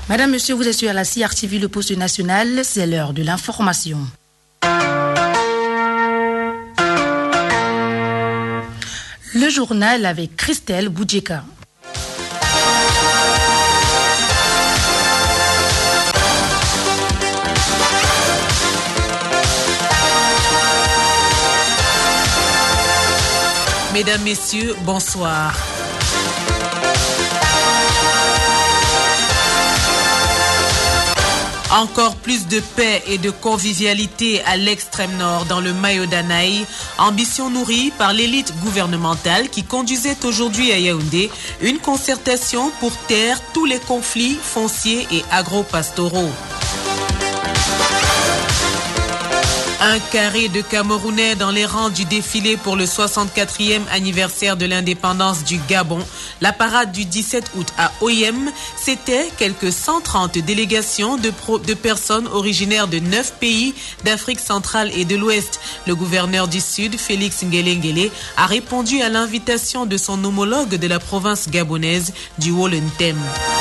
Madame, Monsieur, vous êtes sur la CRTV, le poste national, c'est l'heure de l'information. Le journal avec Christelle Boudjeka. Mesdames, Messieurs, bonsoir. Encore plus de paix et de convivialité à l'extrême nord dans le Mayo Danaï, ambition nourrie par l'élite gouvernementale qui conduisait aujourd'hui à Yaoundé une concertation pour taire tous les conflits fonciers et agro-pastoraux. Un carré de Camerounais dans les rangs du défilé pour le 64e anniversaire de l'indépendance du Gabon. La parade du 17 août à Oyem, c'était quelques 130 délégations de personnes originaires de 9 pays d'Afrique centrale et de l'Ouest. Le gouverneur du Sud, Félix Ngele, a répondu à l'invitation de son homologue de la province gabonaise du Wollentem.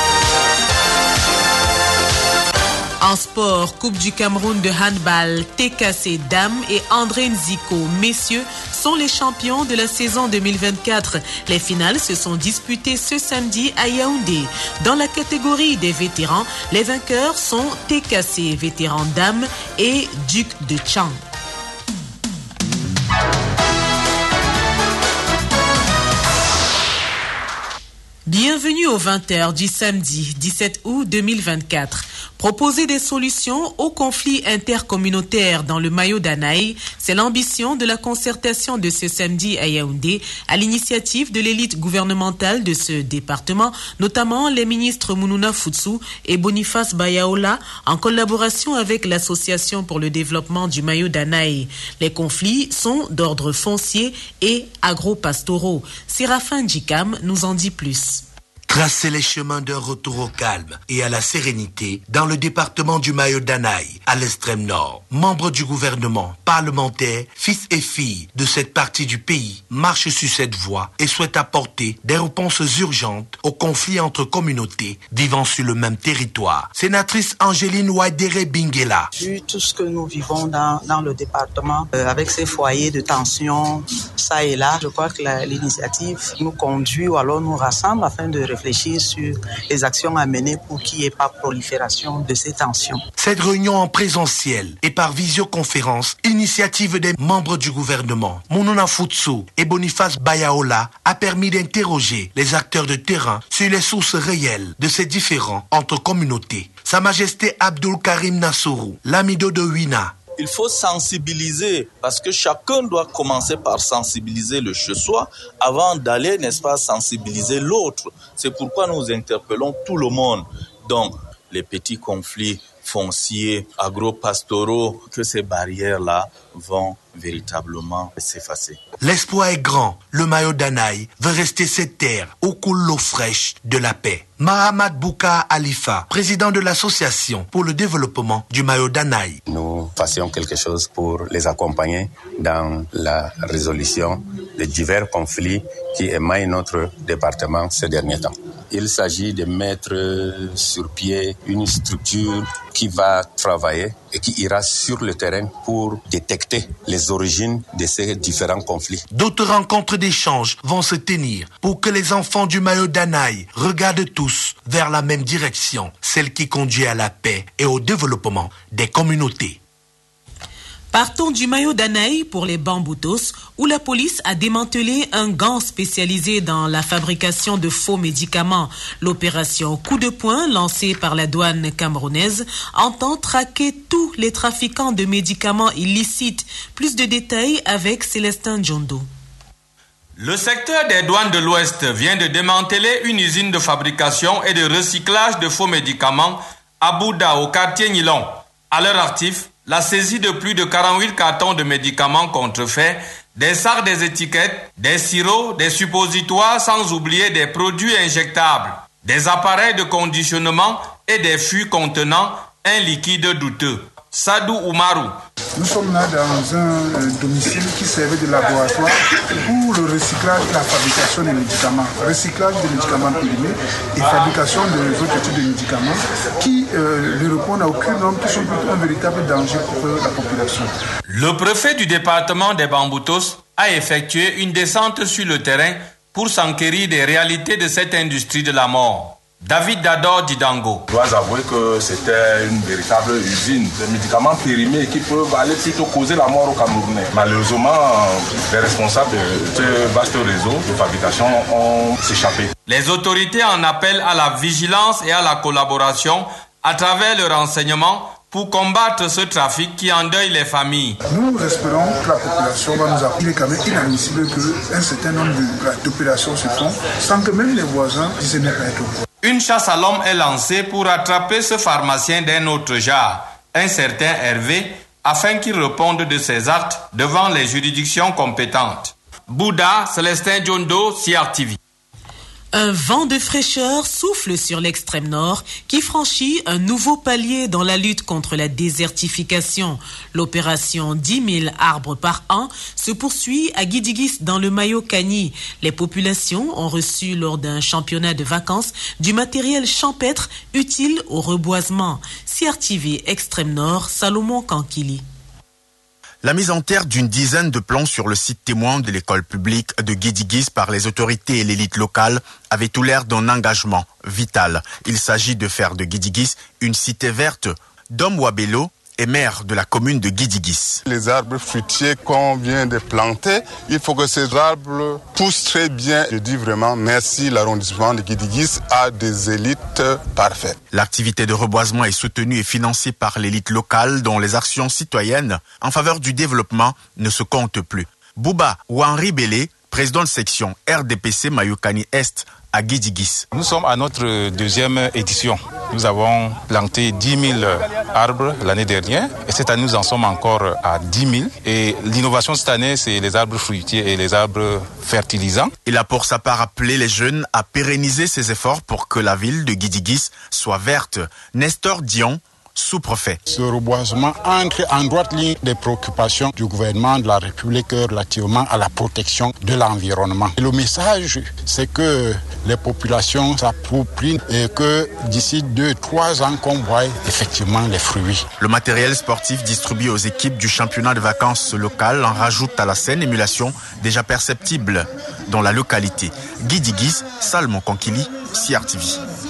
En sport, Coupe du Cameroun de handball, TKC Dames et André Nziko, messieurs, sont les champions de la saison 2024. Les finales se sont disputées ce samedi à Yaoundé. Dans la catégorie des vétérans, les vainqueurs sont TKC Vétérans Dames et Duc de Tchang. Bienvenue aux 20h du samedi 17 août 2024. Proposer des solutions aux conflits intercommunautaires dans le Mayo Danaï, c'est l'ambition de la concertation de ce samedi à Yaoundé, à l'initiative de l'élite gouvernementale de ce département, notamment les ministres Mounouna Futsou et Boniface Bayaola, en collaboration avec l'Association pour le développement du Mayo Danaï. Les conflits sont d'ordre foncier et agro-pastoraux. Séraphin Djikam nous en dit plus. Tracer les chemins d'un retour au calme et à la sérénité dans le département du Mayo Danaï, à l'extrême nord. Membres du gouvernement, parlementaires, fils et filles de cette partie du pays marchent sur cette voie et souhaitent apporter des réponses urgentes aux conflits entre communautés vivant sur le même territoire. Sénatrice Angéline Ouaidere Bingela. Vu tout ce que nous vivons dans le département, avec ces foyers de tension, ça et là, je crois que l'initiative nous conduit ou alors nous rassemble afin de réfléchir sur les actions à mener pour qu'il n'y ait pas prolifération de ces tensions. Cette réunion en présentiel et par visioconférence, initiative des membres du gouvernement, Mounouna Futsou et Boniface Bayaola, a permis d'interroger les acteurs de terrain sur les sources réelles de ces différends entre communautés. Sa Majesté Abdul Karim Nassourou, l'amido de Ouina. Il faut sensibiliser parce que chacun doit commencer par sensibiliser le chez-soi avant d'aller, n'est-ce pas, sensibiliser l'autre. C'est pourquoi nous interpellons tout le monde. Donc, les petits conflits fonciers, agro-pastoraux, que ces barrières-là vont véritablement s'effacer. L'espoir est grand. Le Mayo Danaï veut rester cette terre où coule l'eau fraîche de la paix. Mahamad Bouka Alifa, président de l'association pour le développement du Mayo Danaï. Nous fassions quelque chose pour les accompagner dans la résolution des divers conflits qui émaillent notre département ces derniers temps. Il s'agit de mettre sur pied une structure qui va travailler et qui ira sur le terrain pour détecter les origines de ces différents conflits. D'autres rencontres d'échange vont se tenir pour que les enfants du Mayo Danaï regardent tous vers la même direction, celle qui conduit à la paix et au développement des communautés. Partons du Mayo Danaï pour les Bamboutos, où la police a démantelé un gang spécialisé dans la fabrication de faux médicaments. L'opération Coup de poing, lancée par la douane camerounaise, entend traquer tous les trafiquants de médicaments illicites. Plus de détails avec Célestin Djondo. Le secteur des douanes de l'Ouest vient de démanteler une usine de fabrication et de recyclage de faux médicaments à Bouddha, au quartier Nilon. À leur actif, la saisie de plus de 48 cartons de médicaments contrefaits, des sacs, des étiquettes, des sirops, des suppositoires, sans oublier des produits injectables, des appareils de conditionnement et des fûts contenant un liquide douteux. Sadou Oumarou. Nous sommes là dans un domicile qui servait de laboratoire pour le recyclage et la fabrication des médicaments. Recyclage des médicaments périmés et fabrication des autres types de médicaments qui ne répondent à aucun norme, qui sont plutôt un véritable danger pour la population. Le préfet du département des Bamboutos a effectué une descente sur le terrain pour s'enquérir des réalités de cette industrie de la mort. David Dador Didango. Je dois avouer que c'était une véritable usine de médicaments périmés qui peuvent aller plutôt causer la mort aux Camerounais. Malheureusement, les responsables de ce vaste réseau de fabrication ont s'échappé. Les autorités en appellent à la vigilance et à la collaboration à travers le renseignement pour combattre ce trafic qui endeuille les familles. Nous espérons que la population va nous appuyer. Il est quand même inadmissible qu'un certain nombre d'opérations se font sans que même les voisins disent ne pas être au courant. Une chasse à l'homme est lancée pour attraper ce pharmacien d'un autre genre, un certain Hervé, afin qu'il réponde de ses actes devant les juridictions compétentes. Bouddha, Célestin Djondo, CRTV. Un vent de fraîcheur souffle sur l'extrême nord qui franchit un nouveau palier dans la lutte contre la désertification. L'opération 10 000 arbres par an se poursuit à Guidigis dans le Mayo-Kani. Les populations ont reçu lors d'un championnat de vacances du matériel champêtre utile au reboisement. CRTV Extrême Nord, Salomon Kankili. La mise en terre d'une dizaine de plans sur le site témoin de l'école publique de Guidigis par les autorités et l'élite locale avait tout l'air d'un engagement vital. Il s'agit de faire de Guidigis une cité verte. Dom Wabelo est maire de la commune de Guidigis. Les arbres fruitiers qu'on vient de planter, il faut que ces arbres poussent très bien. Je dis vraiment merci, l'arrondissement de Guidigis a des élites parfaites. L'activité de reboisement est soutenue et financée par l'élite locale dont les actions citoyennes en faveur du développement ne se comptent plus. Bouba Ouanri Bélé, président de section RDPC Mayokani Est à Guidigis. Nous sommes à notre deuxième édition. Nous avons planté 10 000 arbres l'année dernière et cette année nous en sommes encore à 10 000. Et l'innovation cette année, c'est les arbres fruitiers et les arbres fertilisants. Il a pour sa part appelé les jeunes à pérenniser ces efforts pour que la ville de Guidigis soit verte. Nestor Dion, sous-préfet. Ce reboisement entre en droite ligne des préoccupations du gouvernement de la République relativement à la protection de l'environnement. Et le message, c'est que les populations s'approprient et que d'ici 2-3 ans qu'on voit effectivement les fruits. Le matériel sportif distribué aux équipes du championnat de vacances local en rajoute à la saine émulation déjà perceptible dans la localité. Guidigis, Salmon Kankili, CRTV.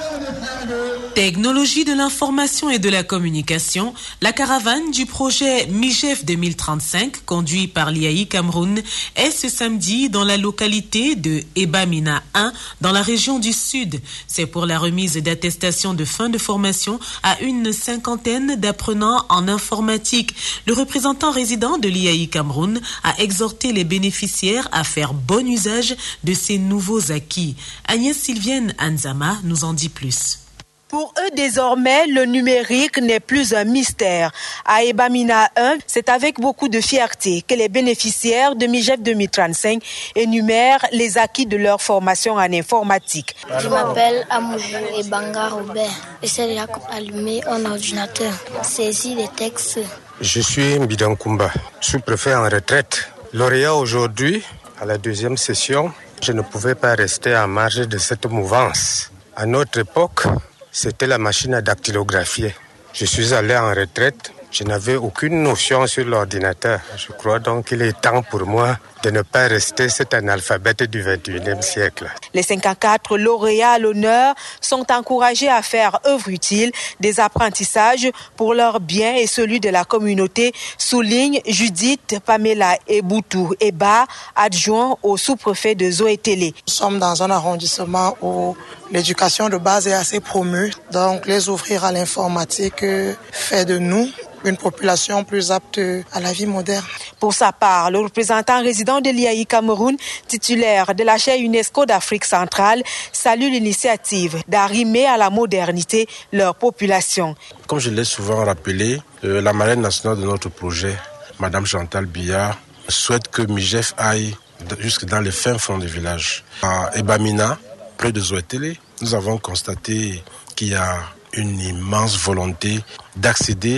Technologie de l'information et de la communication, la caravane du projet MIGEF 2035, conduit par l'IAI Cameroun, est ce samedi dans la localité de Ebamina 1, dans la région du Sud. C'est pour la remise d'attestations de fin de formation à une 50aine d'apprenants en informatique. Le représentant résident de l'IAI Cameroun a exhorté les bénéficiaires à faire bon usage de ces nouveaux acquis. Agnès Sylvienne Anzama nous en dit plus. Pour eux, désormais, le numérique n'est plus un mystère. À Ebamina 1, c'est avec beaucoup de fierté que les bénéficiaires de MIGEF 2035 énumèrent les acquis de leur formation en informatique. Je m'appelle Amoujou Ebanga Robert. J'essaie d'allumer un ordinateur, saisir des textes. Je suis Mbidankoumba, sous-préfet en retraite. Lauréat aujourd'hui, à la deuxième session, je ne pouvais pas rester en marge de cette mouvance. À notre époque, c'était la machine à dactylographier. Je suis allé en retraite. Je n'avais aucune notion sur l'ordinateur. Je crois donc qu'il est temps pour moi de ne pas rester cet analphabète du 21e siècle. Les 54 lauréats à l'honneur sont encouragés à faire œuvre utile, des apprentissages pour leur bien et celui de la communauté, souligne Judith Pamela Eboutou Eba, adjoint au sous-préfet de Zoétélé. Nous sommes dans un arrondissement où l'éducation de base est assez promue, donc les ouvrir à l'informatique fait de nous une population plus apte à la vie moderne. Pour sa part, le représentant résident de l'IAI Cameroun, titulaire de la chaire UNESCO d'Afrique centrale, salue l'initiative d'arrimer à la modernité leur population. Comme je l'ai souvent rappelé, la marraine nationale de notre projet, Madame Chantal Billard, souhaite que MIGEF aille jusque dans les fins fonds du village. À Ebamina, près de Zoétélé, nous avons constaté qu'il y a une immense volonté d'accéder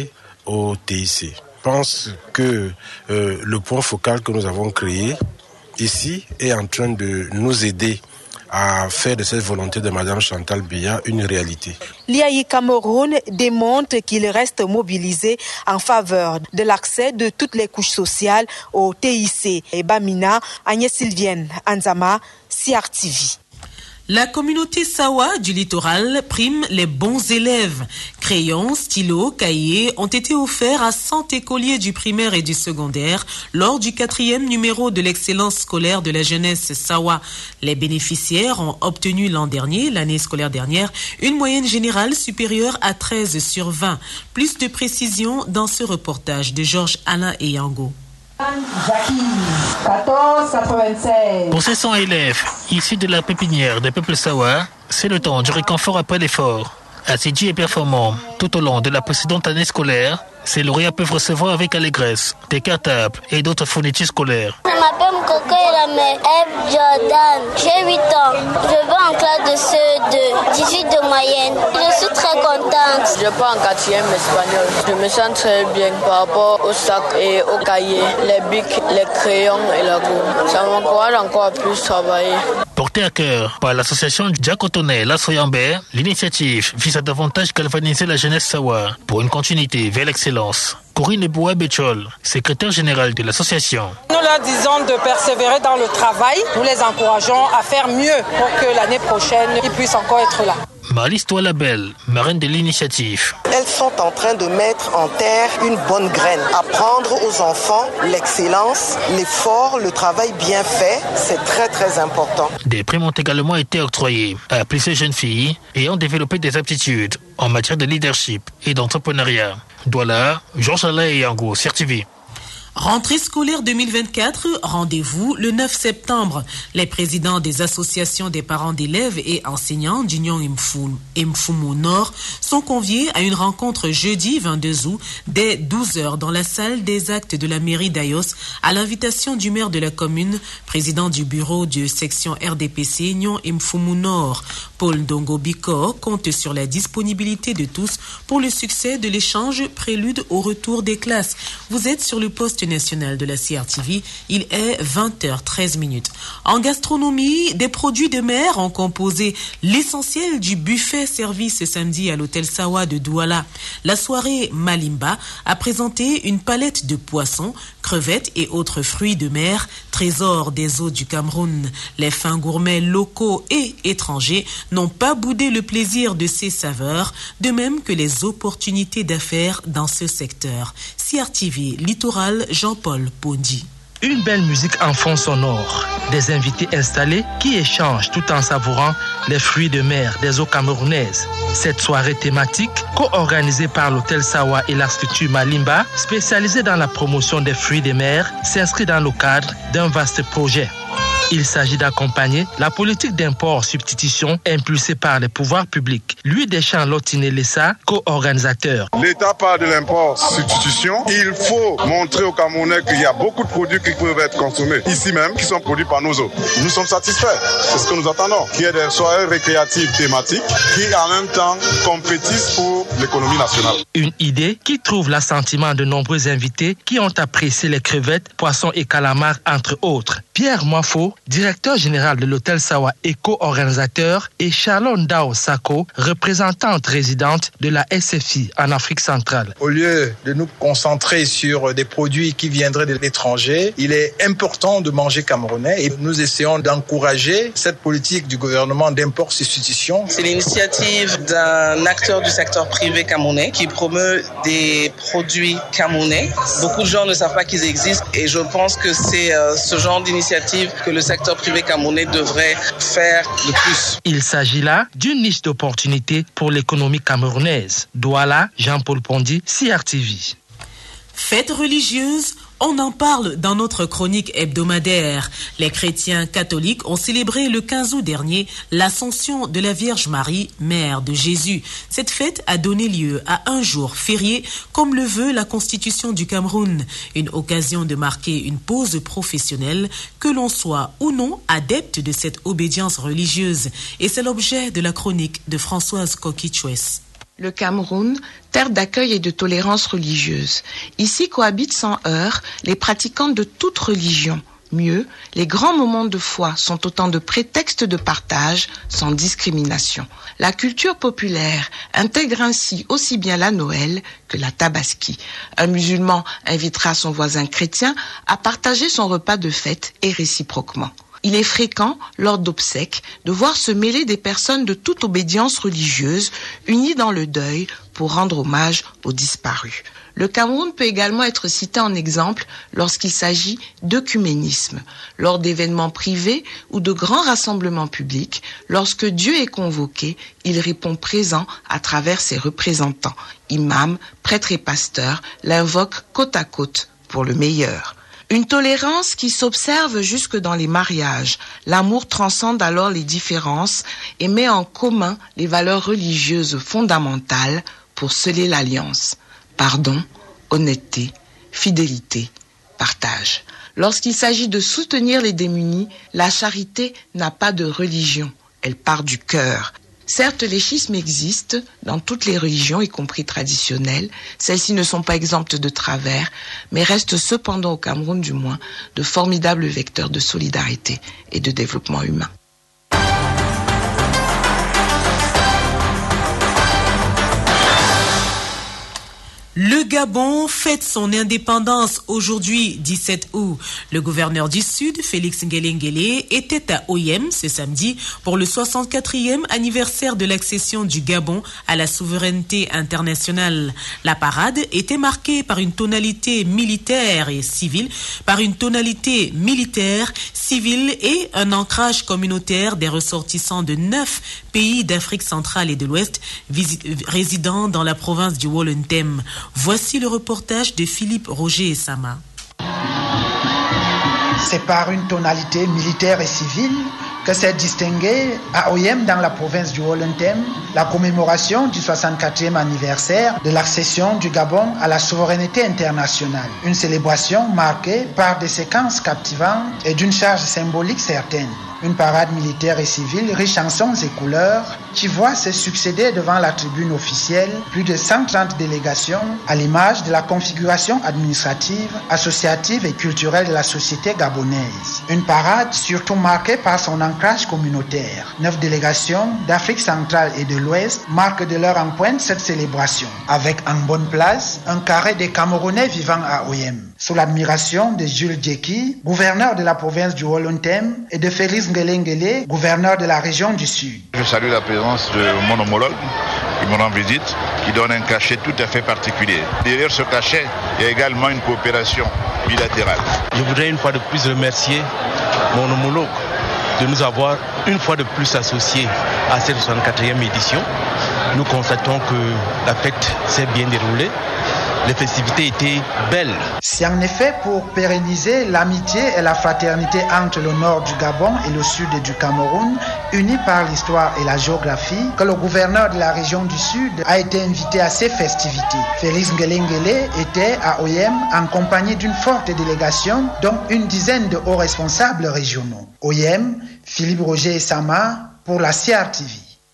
au TIC. Je pense que le point focal que nous avons créé ici est en train de nous aider à faire de cette volonté de Mme Chantal Biya une réalité. L'IAI Cameroun démontre qu'il reste mobilisé en faveur de l'accès de toutes les couches sociales au TIC. Et Bamina, Agnès Sylvienne Anzama, CRTV. La communauté Sawa du littoral prime les bons élèves. Crayons, stylos, cahiers ont été offerts à 100 écoliers du primaire et du secondaire lors du 4e numéro de l'excellence scolaire de la jeunesse Sawa. Les bénéficiaires ont obtenu l'année scolaire dernière, une moyenne générale supérieure à 13 sur 20. Plus de précisions dans ce reportage de Georges Alain Eyango. Pour ces 100 élèves issus de la pépinière des peuples Sawa, c'est le temps du réconfort après l'effort. Assidus et performants tout au long de la précédente année scolaire, ces lauréats peuvent recevoir avec allégresse des cartables et d'autres fournitures scolaires. Je m'appelle Mkoko Elame Eve Jordan, j'ai 8 ans. Je vais en classe de CE2, 18 de moyenne. Je suis très contente. Je vais en 4e espagnol. Je me sens très bien par rapport au sac et au cahier, les bics, les crayons et la gomme. Ça m'encourage encore à plus travailler. Porté à cœur par l'association Diakotonais La Soyambé, l'initiative vise à davantage galvaniser la jeunesse Sawa pour une continuité vers l'excellence. Corinne Boua-Béchol, secrétaire générale de l'association. Nous leur disons de persévérer dans le travail. Nous les encourageons à faire mieux pour que l'année prochaine, ils puissent encore être là. Marlise Toilabelle, marraine de l'initiative. Elles sont en train de mettre en terre une bonne graine. Apprendre aux enfants l'excellence, l'effort, le travail bien fait, c'est très très important. Des primes ont également été octroyées à plusieurs jeunes filles ayant développé des aptitudes en matière de leadership et d'entrepreneuriat. Douala, Georges Alain Eyango, CRTV. Rentrée scolaire 2024, rendez-vous le 9 septembre. Les présidents des associations des parents d'élèves et enseignants d'Union Mfumu Nord sont conviés à une rencontre jeudi 22 août dès 12h dans la salle des actes de la mairie d'Ayos à l'invitation du maire de la commune, président du bureau de section RDPC Union Mfumu Nord. Paul Dongo-Biko compte sur la disponibilité de tous pour le succès de l'échange prélude au retour des classes. Vous êtes sur le poste national de la CRTV, il est 20h13. En gastronomie, des produits de mer ont composé l'essentiel du buffet servi ce samedi à l'hôtel Sawa de Douala. La soirée Malimba a présenté une palette de poissons, crevettes et autres fruits de mer, trésor des eaux du Cameroun. Les fins gourmets locaux et étrangers n'ont pas boudé le plaisir de ces saveurs, de même que les opportunités d'affaires dans ce secteur. CRTV Littoral, Jean-Paul Pondi. Une belle musique en fond sonore, des invités installés qui échangent tout en savourant les fruits de mer des eaux camerounaises. Cette soirée thématique, co-organisée par l'hôtel Sawa et la structure Malimba, spécialisée dans la promotion des fruits de mer, s'inscrit dans le cadre d'un vaste projet. Il s'agit d'accompagner la politique d'import-substitution impulsée par les pouvoirs publics. Louis Deschamps-Lotiné-Lessa, co-organisateur. L'État parle de l'import-substitution. Il faut montrer aux Camerounais qu'il y a beaucoup de produits qui peuvent être consommés ici même, qui sont produits par nous autres. Nous sommes satisfaits. C'est ce que nous attendons. Qu'il y ait des soirées récréatives thématiques qui, en même temps, compétissent pour l'économie nationale. Une idée qui trouve l'assentiment de nombreux invités qui ont apprécié les crevettes, poissons et calamars, entre autres. Pierre Moifo, directeur général de l'hôtel Sawa et co-organisateur, et Charlon Dao Sako, représentante résidente de la SFI en Afrique centrale. Au lieu de nous concentrer sur des produits qui viendraient de l'étranger, il est important de manger camerounais et nous essayons d'encourager cette politique du gouvernement d'import-substitution. C'est l'initiative d'un acteur du secteur privé camerounais qui promeut des produits camerounais. Beaucoup de gens ne savent pas qu'ils existent et je pense que c'est ce genre d'initiative que le secteur privé camerounais devrait faire le plus. Il s'agit là d'une niche d'opportunités pour l'économie camerounaise. Douala, Jean-Paul Pondi, CRTV. Fête religieuse, on en parle dans notre chronique hebdomadaire. Les chrétiens catholiques ont célébré le 15 août dernier l'Ascension de la Vierge Marie, mère de Jésus. Cette fête a donné lieu à un jour férié, comme le veut la Constitution du Cameroun. Une occasion de marquer une pause professionnelle, que l'on soit ou non adepte de cette obédience religieuse. Et c'est l'objet de la chronique de Françoise Kokichouès. Le Cameroun, terre d'accueil et de tolérance religieuse. Ici cohabitent sans heurts les pratiquants de toute religion. Mieux, les grands moments de foi sont autant de prétextes de partage sans discrimination. La culture populaire intègre ainsi aussi bien la Noël que la tabaski. Un musulman invitera son voisin chrétien à partager son repas de fête et réciproquement. Il est fréquent, lors d'obsèques, de voir se mêler des personnes de toute obédience religieuse, unies dans le deuil pour rendre hommage aux disparus. Le Cameroun peut également être cité en exemple lorsqu'il s'agit d'œcuménisme, lors d'événements privés ou de grands rassemblements publics. Lorsque Dieu est convoqué, il répond présent à travers ses représentants. Imams, prêtres et pasteurs l'invoquent côte à côte pour le meilleur. Une tolérance qui s'observe jusque dans les mariages. L'amour transcende alors les différences et met en commun les valeurs religieuses fondamentales pour sceller l'alliance. Pardon, honnêteté, fidélité, partage. Lorsqu'il s'agit de soutenir les démunis, la charité n'a pas de religion, elle part du cœur. Certes, les schismes existent dans toutes les religions, y compris traditionnelles. Celles-ci ne sont pas exemptes de travers, mais restent cependant, au Cameroun du moins, de formidables vecteurs de solidarité et de développement humain. Le Gabon fête son indépendance aujourd'hui, 17 août. Le gouverneur du Sud, Félix Ngelengele, était à Oyem ce samedi pour le 64e anniversaire de l'accession du Gabon à la souveraineté internationale. La parade était marquée par une tonalité militaire et civile, et un ancrage communautaire des ressortissants de 9 pays d'Afrique centrale et de l'Ouest résidant dans la province du Wollontem. Voici le reportage de Philippe Roger et Sama. C'est par une tonalité militaire et civile que s'est distinguée à Oyem, dans la province du Wollontem, la commémoration du 64e anniversaire de l'accession du Gabon à la souveraineté internationale. Une célébration marquée par des séquences captivantes et d'une charge symbolique certaine. Une parade militaire et civile riche en sons et couleurs qui voit se succéder devant la tribune officielle plus de 130 délégations à l'image de la configuration administrative, associative et culturelle de la société gabonaise. Une parade surtout marquée par son ancrage communautaire. 9 délégations d'Afrique centrale et de l'Ouest marquent de leur empreinte cette célébration, avec en bonne place un carré des Camerounais vivant à Oyem. Sous l'admiration de Jules Djeki, gouverneur de la province du Wollontem, et de Félix Ngelengele, gouverneur de la région du Sud. Je salue la présence de mon homologue qui me rend visite, qui donne un cachet tout à fait particulier. Derrière ce cachet, il y a également une coopération bilatérale. Je voudrais une fois de plus remercier mon homologue de nous avoir une fois de plus associés à cette 64e édition. Nous constatons que la fête s'est bien déroulée. Les festivités étaient belles. C'est en effet pour pérenniser l'amitié et la fraternité entre le nord du Gabon et le sud du Cameroun, unis par l'histoire et la géographie, que le gouverneur de la région du Sud a été invité à ces festivités. Félix Ngelengele était à Oyem en compagnie d'une forte délégation, dont une dizaine de hauts responsables régionaux. Oyem, Philippe Roger et Sama pour la CRTV.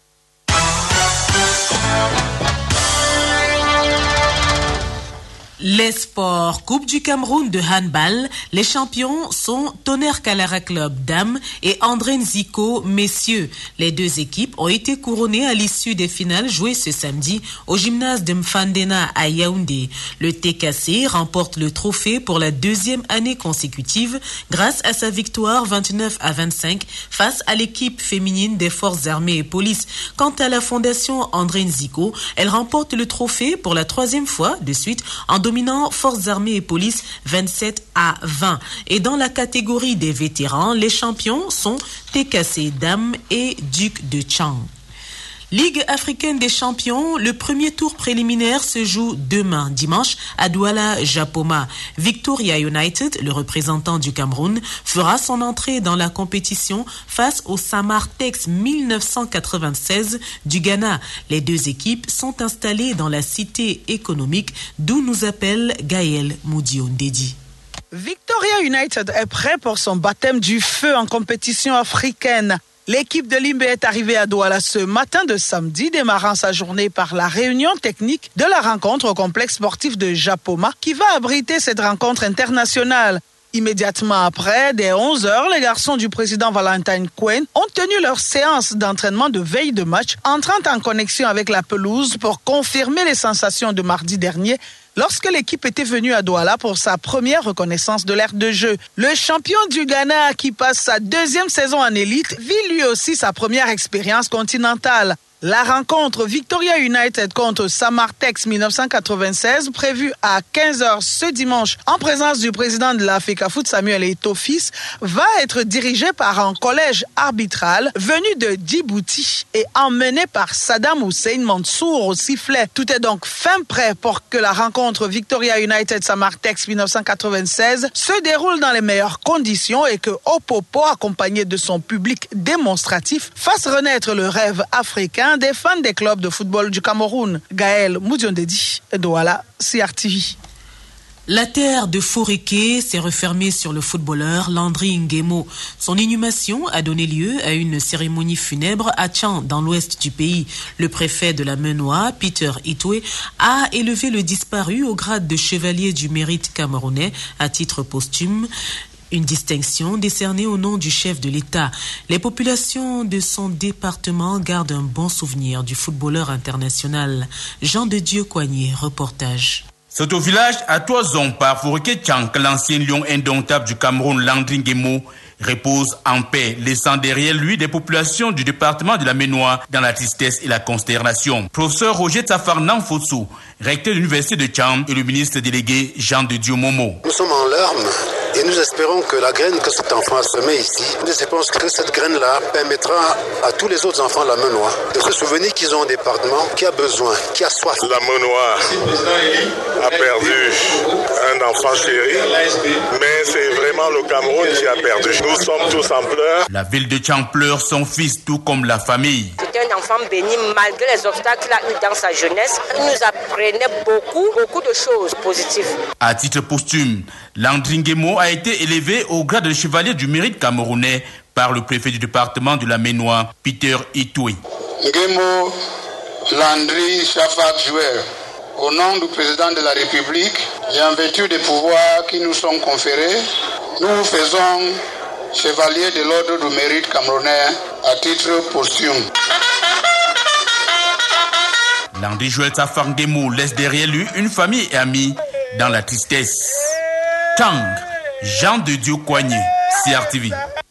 Les sports. Coupe du Cameroun de handball. Les champions sont Tonnerre Kalara Club dames et André Nziko messieurs. Les deux équipes ont été couronnées à l'issue des finales jouées ce samedi au gymnase de Mfandena à Yaoundé. Le TKC remporte le trophée pour la 2e année consécutive grâce à sa victoire 29-25 face à l'équipe féminine des forces armées et police. Quant à la fondation André Nziko, elle remporte le trophée pour la 3e fois de suite en dominant Forces armées et police 27-20. Et dans la catégorie des vétérans, les champions sont TKC Dames et Duc de Chang. Ligue africaine des champions, le premier tour préliminaire se joue demain, dimanche, à Douala, Japoma. Victoria United, le représentant du Cameroun, fera son entrée dans la compétition face au Samartex 1996 du Ghana. Les deux équipes sont installées dans la cité économique d'où nous appelle Gaël Moudiondedi. Victoria United est prêt pour son baptême du feu en compétition africaine. L'équipe de Limbe est arrivée à Douala ce matin de samedi, démarrant sa journée par la réunion technique de la rencontre au complexe sportif de Japoma qui va abriter cette rencontre internationale. Immédiatement après, dès 11h, les garçons du président Valentine Quinn ont tenu leur séance d'entraînement de veille de match, entrant en connexion avec la pelouse pour confirmer les sensations de mardi dernier lorsque l'équipe était venue à Douala pour sa première reconnaissance de l'aire de jeu. Le champion du Ghana, qui passe sa deuxième saison en élite, vit lui aussi sa première expérience continentale. La rencontre Victoria United contre Samartex 1996, prévue à 15h ce dimanche en présence du président de la FECAFOOT Samuel Eto'o-Fils, va être dirigée par un collège arbitral venu de Djibouti et emmené par Saddam Hussein Mansour au sifflet. Tout est donc fin prêt pour que la rencontre Victoria United Samartex 1996 se déroule dans les meilleures conditions et que Opopo, accompagné de son public démonstratif, fasse renaître le rêve africain des fans des clubs de football du Cameroun. Gaël Moudiondedi, Douala, CRTV. La terre de Foréké s'est refermée sur le footballeur Landry Nguemo. Son inhumation a donné lieu à une cérémonie funèbre à Tchan, dans l'ouest du pays. Le préfet de la Menoie, Peter Itoué, a élevé le disparu au grade de chevalier du mérite camerounais à titre posthume. Une distinction décernée au nom du chef de l'État. Les populations de son département gardent un bon souvenir du footballeur international. Jean de Dieu Coignet, reportage. C'est au village à Toison par Foréké Tchan que l'ancien lion indomptable du Cameroun, Landry Nguemo, repose en paix, laissant derrière lui des populations du département de la Menoie dans la tristesse et la consternation. Professeur Roger Tsafarnan Fossou, recteur de l'université de Tcham, et le ministre délégué Jean de Dieu Momo. Nous sommes en larmes et nous espérons que la graine que cet enfant a semée ici, nous espérons que cette graine-là permettra à tous les autres enfants de la Menoie de se souvenir qu'ils ont un département qui a besoin, qui a soif. La Menoie a perdu un enfant chéri, mais c'est vraiment le Cameroun qui a perdu. Nous sommes tous en pleurs. La ville de Tcham pleure son fils, tout comme la famille. C'était un enfant béni malgré les obstacles qu'il a eu dans sa jeunesse. Il nous apprenait beaucoup de choses positives. À titre posthume, Landry Nguemo a été élevé au grade de chevalier du mérite camerounais par le préfet du département de la Menoie, Peter Itoué. Nguemo Landry Shafak Jouer, au nom du président de la République et en vertu des pouvoirs qui nous sont conférés, nous vous faisons chevalier de l'ordre du mérite camerounais à titre posthume. Landry Joël Safar Nguemo laisse derrière lui une famille et amis dans la tristesse. Tang, Jean de Dieu Coignet, CRTV.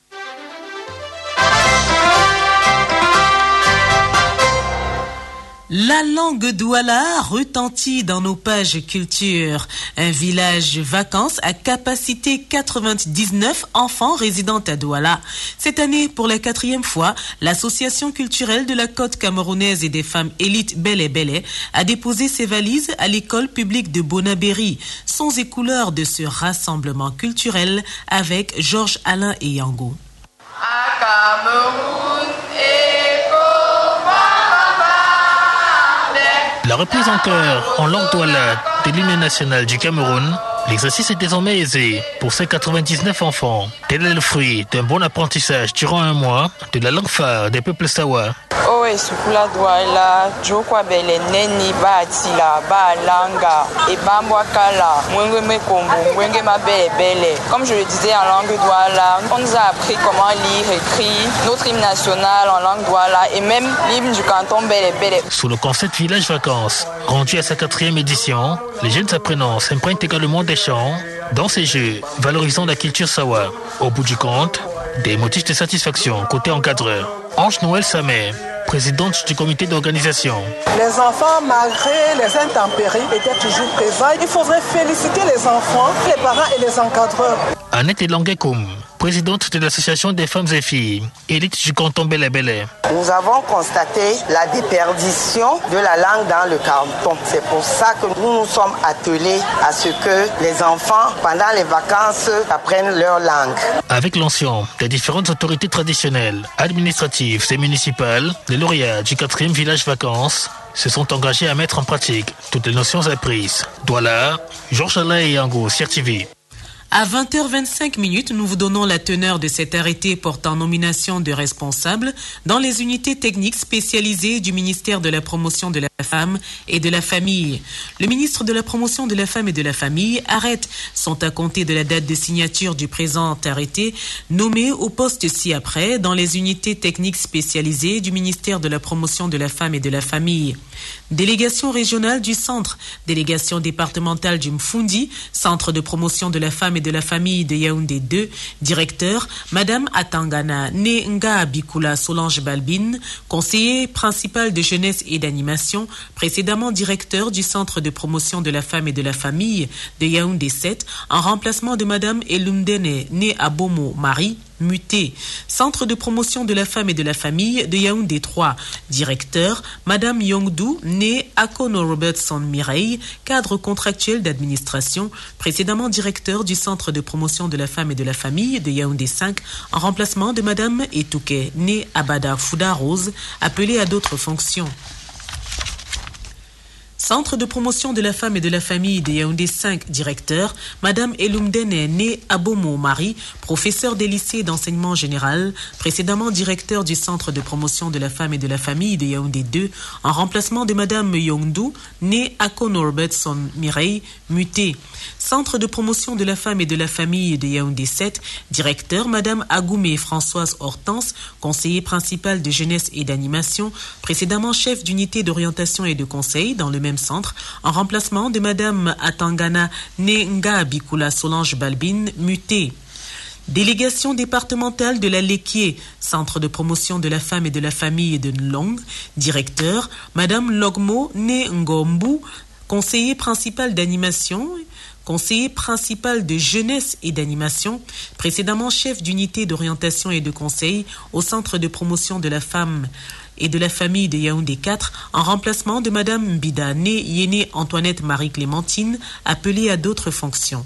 La langue douala retentit dans nos pages culture. Un village vacances à capacité 99 enfants résidant à Douala. Cette année, pour la 4e fois, l'association culturelle de la côte camerounaise et des femmes élites Bélé Bélé a déposé ses valises à l'école publique de Bonabéry. Sons et couleurs de ce rassemblement culturel avec Georges Alain et Yango. À Cameroun La reprise en chœur en langue douala de l'hymne national du Cameroun, l'exercice est désormais aisé pour ces 99 enfants. Tel est le fruit d'un bon apprentissage durant un mois de la langue phare des peuples sawa. Oh, et sukula douala, jokwa bele neni ba atila, ba langa, et ba mwakala, mwenge me kombo, mwenge ma bele bele. Comme je le disais en langue douala, on nous a appris comment lire, écrire notre hymne national en langue douala et même l'hymne du canton bele bele. Sous le concept Village Vacances, rendu à sa 4e édition, les jeunes apprenants s'imprègnent également des chants dans ces jeux valorisant la culture sawa. Au bout du compte, des motifs de satisfaction côté encadreur. Ange Noël Samé, présidente du comité d'organisation. Les enfants, malgré les intempéries, étaient toujours présents. Il faudrait féliciter les enfants, les parents et les encadreurs. Annette Elangekoum, présidente de l'association des femmes et filles, élite du canton Bélé Bélé. Nous avons constaté la déperdition de la langue dans le canton. C'est pour ça que nous nous sommes attelés à ce que les enfants, pendant les vacances, apprennent leur langue. Avec l'ancien des différentes autorités traditionnelles, administratives et municipales, les lauréats du 4e village vacances se sont engagés à mettre en pratique toutes les notions apprises. Douala, Georges Alain et Yango, CRTV. À 20h25, nous vous donnons la teneur de cet arrêté portant nomination de responsables dans les unités techniques spécialisées du ministère de la Promotion de la Femme et de la Famille. Le ministre de la Promotion de la Femme et de la Famille arrête, sont à compter de la date de signature du présent arrêté, nommés au poste ci-après dans les unités techniques spécialisées du ministère de la Promotion de la Femme et de la Famille. Délégation régionale du centre, délégation départementale du Mfundi, centre de promotion de la femme et de la famille de Yaoundé 2, directeur, Madame Atangana Nga Bikula Solange Balbine, conseiller principal de jeunesse et d'animation, précédemment directeur du centre de promotion de la femme et de la famille de Yaoundé 7, en remplacement de Madame Elumdene Né Abomo Marie, muté. Centre de promotion de la femme et de la famille de Yaoundé 3. Directeur, Madame Yongdu, née Akono Robertson Mireille, cadre contractuel d'administration, précédemment directeur du Centre de promotion de la femme et de la famille de Yaoundé 5, en remplacement de Madame Etouke, née Abada Fouda Rose, appelée à d'autres fonctions. Centre de promotion de la femme et de la famille de Yaoundé 5, directeur, Madame Elumdene Né Abomo Marie, professeur des lycées d'enseignement général, précédemment directeur du Centre de promotion de la femme et de la famille de Yaoundé 2, en remplacement de Madame Yongdu, née Akono Robertson Mireille, mutée. Centre de promotion de la femme et de la famille de Yaoundé 7, directeur, Madame Agoumé Françoise Hortense, conseiller principal de jeunesse et d'animation, précédemment chef d'unité d'orientation et de conseil dans le même centre, en remplacement de Madame Atangana Nga Bikula Solange Balbine, mutée. Délégation départementale de la Léquier, centre de promotion de la femme et de la famille de Nlong, directeur, Madame Logmo Né Ngombu, conseiller principal d'animation, conseiller principal de jeunesse et d'animation, précédemment chef d'unité d'orientation et de conseil au centre de promotion de la femme et de la famille de Yaoundé 4, en remplacement de Madame Mbida, née Yéné Antoinette Marie-Clémentine, appelée à d'autres fonctions.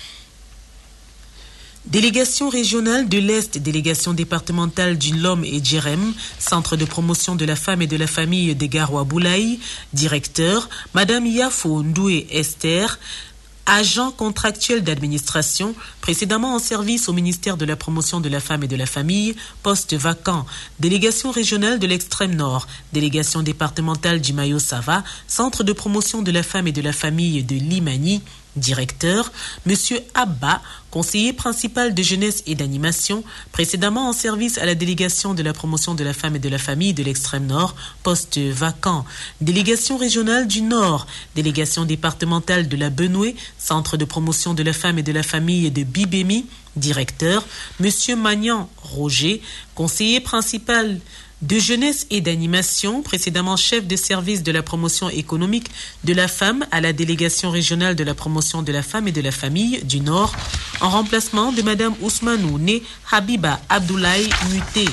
Délégation régionale de l'Est, délégation départementale du Lom et Djerem, centre de promotion de la femme et de la famille de Garoua Boulaye, directeur, Madame Yafo Ndoué Esther, agent contractuel d'administration, précédemment en service au ministère de la Promotion de la Femme et de la Famille, poste vacant. Délégation régionale de l'Extrême Nord, délégation départementale du Mayo-Sava, centre de promotion de la femme et de la famille de Limani, directeur, Monsieur Abba, conseiller principal de jeunesse et d'animation, précédemment en service à la délégation de la promotion de la femme et de la famille de l'Extrême Nord, poste vacant. Délégation régionale du Nord, délégation départementale de la Benoué, centre de promotion de la femme et de la famille de Bibémi, directeur, Monsieur Magnan Roger, conseiller principal de jeunesse et d'animation, précédemment chef de service de la promotion économique de la femme à la délégation régionale de la promotion de la femme et de la famille du Nord, en remplacement de Madame Ousmanou née Habiba Abdoulaye Muté.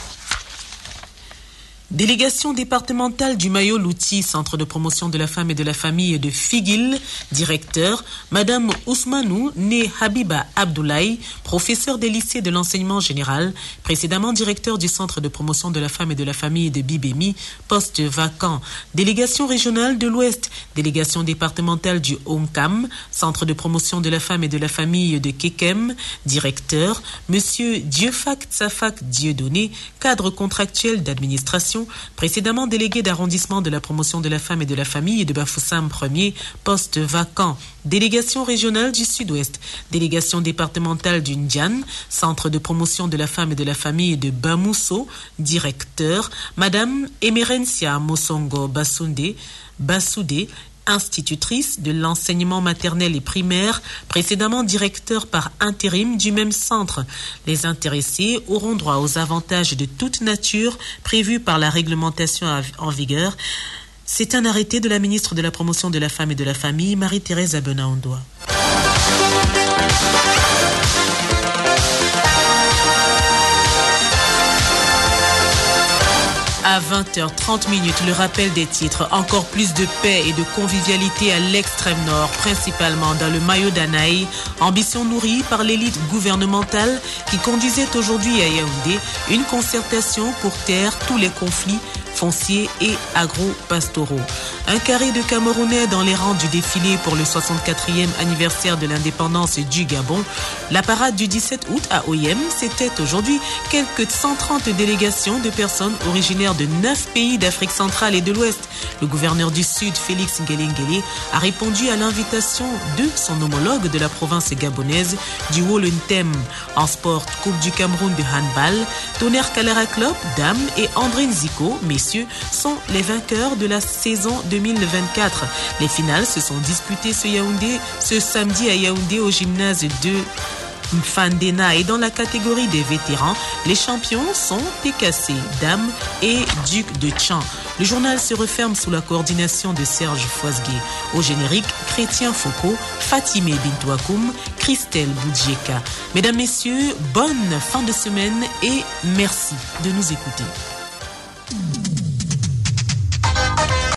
Délégation départementale du Mayo-Louti, centre de promotion de la femme et de la famille de Figuil, directeur, Madame Ousmanou, née Habiba Abdoulaye, professeur des lycées de l'enseignement général, précédemment directeur du centre de promotion de la femme et de la famille de Bibémi, poste vacant. Délégation régionale de l'Ouest, délégation départementale du Onkam, centre de promotion de la femme et de la famille de Kekem, directeur, Monsieur Dieufak Tsafak Dieudonné, cadre contractuel d'administration, précédemment délégué d'arrondissement de la promotion de la femme et de la famille de Bafoussam 1er, poste vacant. Délégation régionale du Sud-Ouest, délégation départementale du Ndian, centre de promotion de la femme et de la famille de Bamousso, directeur, Madame Emerencia Mosongo Bassoudé, institutrice de l'enseignement maternel et primaire, précédemment directeur par intérim du même centre. Les intéressés auront droit aux avantages de toute nature prévus par la réglementation en vigueur. C'est un arrêté de la ministre de la Promotion de la Femme et de la Famille, Marie-Thérèse Abenaondoa. À 20h30, le rappel des titres. Encore plus de paix et de convivialité à l'extrême nord, principalement dans le Mayo d'Anaï. Ambition nourrie par l'élite gouvernementale qui conduisait aujourd'hui à Yaoundé une concertation pour taire tous les conflits fonciers et agro-pastoraux. Un carré de Camerounais dans les rangs du défilé pour le 64e anniversaire de l'indépendance du Gabon. La parade du 17 août à Oyem, c'était aujourd'hui quelques 130 délégations de personnes originaires de 9 pays d'Afrique centrale et de l'Ouest. Le gouverneur du Sud, Félix Ngelengele, a répondu à l'invitation de son homologue de la province gabonaise du Wolentem. En sport, Coupe du Cameroun de handball, Tonnerre Kalara Club, dames, et André Nziko, messieurs, sont les vainqueurs de la saison 2024. Les finales se sont disputées ce samedi à Yaoundé au gymnase de Fandena, et dans la catégorie des vétérans, les champions sont TKC, Dames et Duc de Tchan. Le journal se referme sous la coordination de Serge Foisgué. Au générique, Chrétien Foucault, Fatimé Bintouakoum, Christelle Boudjeka. Mesdames, Messieurs, bonne fin de semaine et merci de nous écouter.